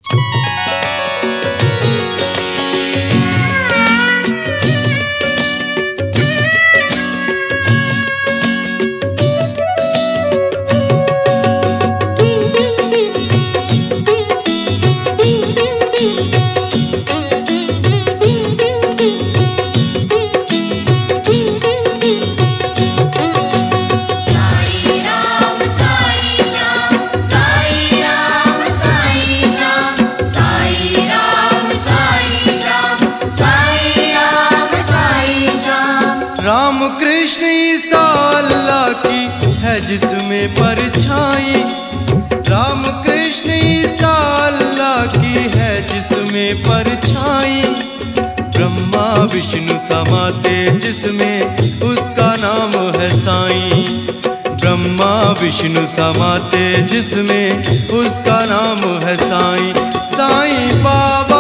राम कृष्ण ईसा अल्लाह की है जिसमें परछाई। राम कृष्ण ईसा अल्लाह की है जिसमें परछाई। ब्रह्मा विष्णु समाते जिसमें उसका नाम है साईं। ब्रह्मा विष्णु समाते जिसमें उसका नाम है साईं। साईं बाबा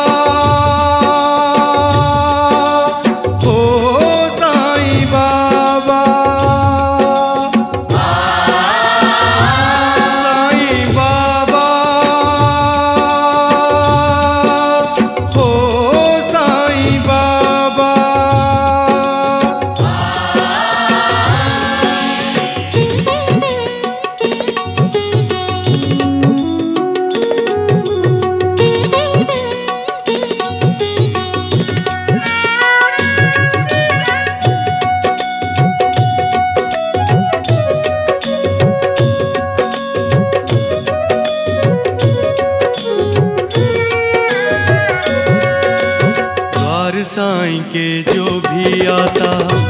साईं के जो भी आता,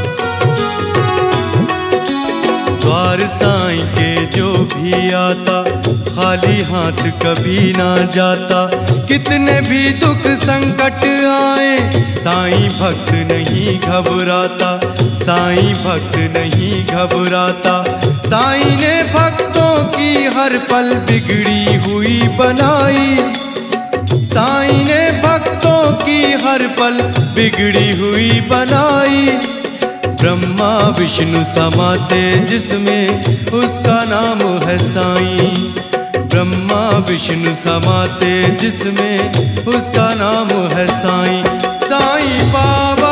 द्वार साईं के जो भी आता, खाली हाथ कभी ना जाता। कितने भी दुख संकट आए साईं भक्त नहीं घबराता। साईं भक्त नहीं घबराता। साईं ने भक्तों की हर पल बिगड़ी हुई बनाई। साईं ने भक्तों की हर पल बिगड़ी हुई बनाई। ब्रह्मा विष्णु समाते जिसमें उसका नाम है साईं। ब्रह्मा विष्णु समाते जिसमें उसका नाम है साईं। साईं बाबा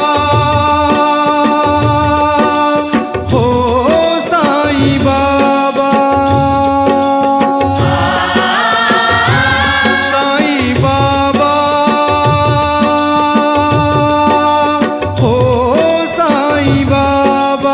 हो साईं बाबा। साईं बाबा हो साईं बाबा।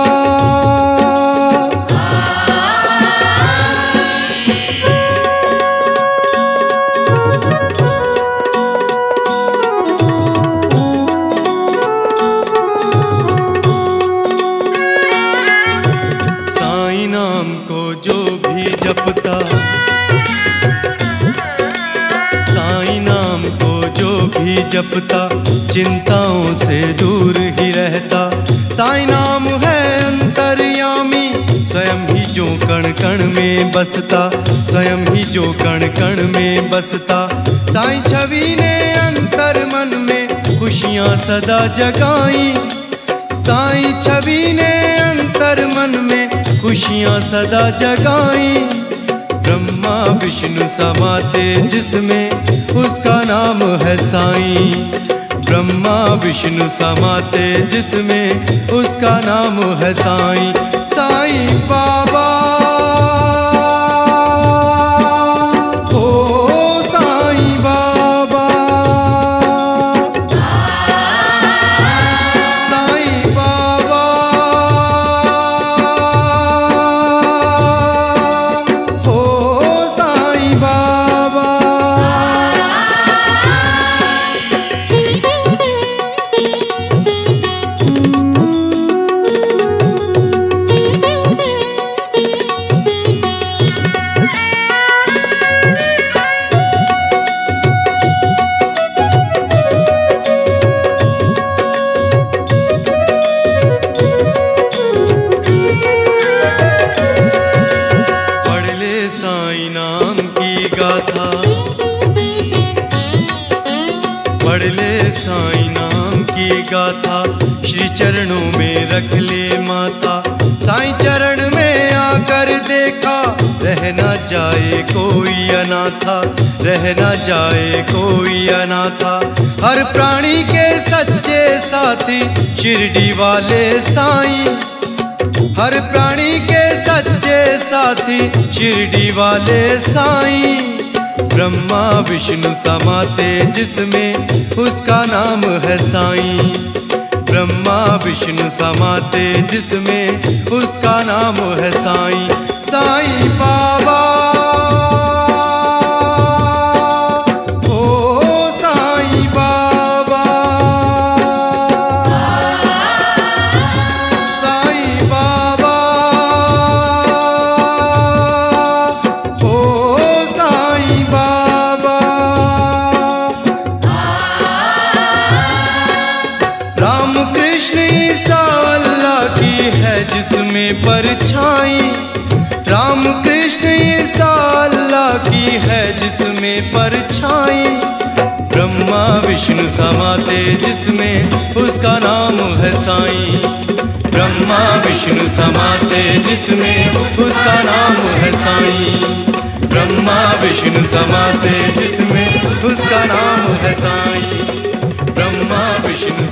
साईं नाम को जो भी जपता, साईं नाम को जो भी जपता, चिंताओं से दूर ही रहता। साईं नाम है अंतर्यामी, स्वयं ही जो कण कण में बसता। स्वयं ही जो कण कण में बसता। साईं छवि ने अंतर मन में खुशियाँ सदा जगाई। साईं छवि ने अंतर मन में खुशियाँ सदा जगाई। ब्रह्मा विष्णु समाते जिसमें उसका नाम है साईं। ब्रह्मा विष्णु समाते जिसमें उसका नाम है साईं। साईं बाबा हो साईं बाबा। साईं बाबा हो साईं बाबा। पढ़ ले साईं नाम की गाथा। पढ़ ले साईं नाम की गाथा। श्री चरणों में रख ले माथा। साईं चरण में आकर देखा, रह न जाए कोई अनाथा, रह न जाए कोई अनाथा। हर प्राणी के सच्चे साथी शिरडी वाले साईं, हर प्राणी के सच्चे साथी शिरडी वाले साईं। ब्रह्मा विष्णु समाते जिसमें उसका नाम है साईं, ब्रह्मा विष्णु समाते जिसमें उसका नाम है साईं। साईं बाबा ओ साईं बाबा, साईं बाबा ओ साईं बाबा। राम कृष्ण ईसा अल्लाह की है जिसमें परछाई, राम कृष्ण ईसा अल्लाह की है जिसमें परछाई। ब्रह्मा विष्णु समाते जिसमें उसका नाम है साईं, ब्रह्मा विष्णु समाते जिसमें उसका नाम है साईं, ब्रह्मा विष्णु समाते जिसमें उसका नाम है साईं, ब्रह्मा विष्णु